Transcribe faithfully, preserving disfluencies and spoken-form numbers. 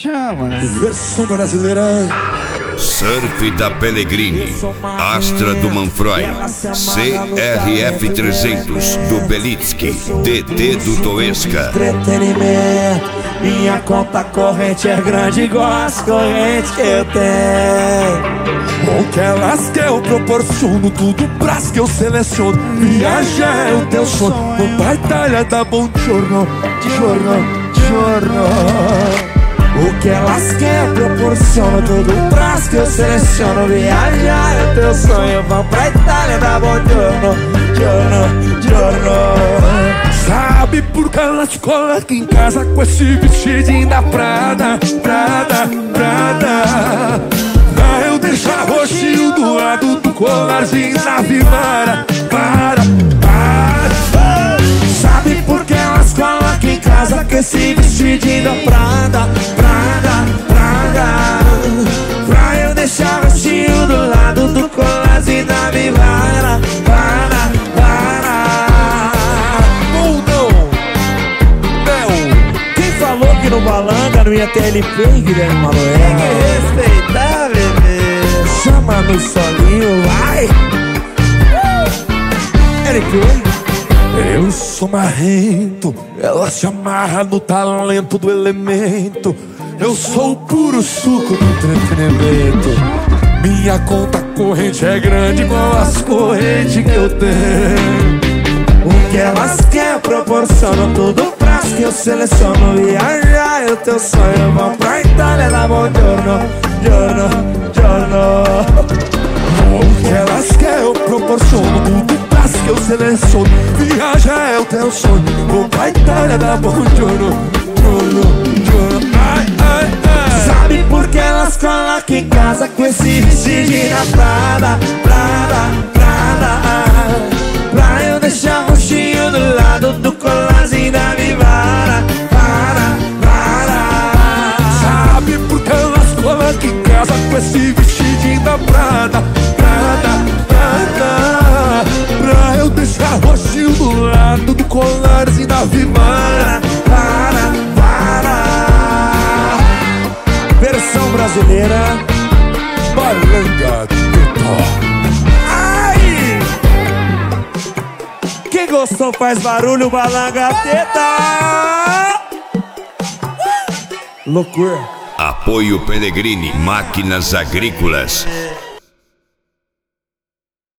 chama, né? Versão brasileira. Surf da Pellegrini, Astra do Manfroy, C R F trezentos do Belitsky, D T do Toesca. Entretenimento, minha conta corrente é grande igual as correntes que eu tenho. O que elas querem eu proporciono, tudo pras que eu seleciono. Viajar é o teu sonho, comprar Itália dá bom giorno, giorno, giorno. O que elas querem, proporciono tudo pras que eu seleciono. Viajar é o teu sonho, vão pra Itália, dá bom giorno, giorno, giorno. Sabe por que ela te coloca em casa com esse vestidinho da Prada, Prada, Prada? Pra eu deixar roxinho do lado do colarzinho da Vivara, para, para. Sabe por que elas colocam em casa com esse vestidinho da Prada, Prada, Prada? Pra eu deixar roxinho do lado do colarzinho da Vivara, para, para. Ou não, não. Quem falou que no Balanga não ia ter L P, Guilherme Manoel? Tem que respeitar, bebê. Chama no solinho, vai. L P. Eu sou marrento, ela se amarra no talento do elemento. Eu sou o puro suco do entretenimento. Minha conta corrente é grande igual as correntes que eu tenho. O que elas querem, proporciono tudo pras que eu seleciono. Viajar é o teu sonho, vão pra Itália, dá bom giorno, giorno, giorno. O que elas querem eu proporciono, tudo pras que eu seleciono. Viajar é o teu sonho, vou pra Itália, dá bom giorno, giorno, giorno. Ai, ai, ai. Sabe por que elas colocam em casa com esse vestidinho da Prada, Prada, Prada? Pra eu deixar roxinho do lado do colarzinho da Vivara, para, para. Sabe por que elas colocam em casa com esse vestidinho da Prada, Prada, Prada? Pra eu deixar roxinho do lado do colarzinho da Vivara, para, para. Versão brasileira, Balanga Teta. Quem gostou faz barulho, Balanga Teta. Loucura. Apoio Pellegrini, Máquinas Agrícolas.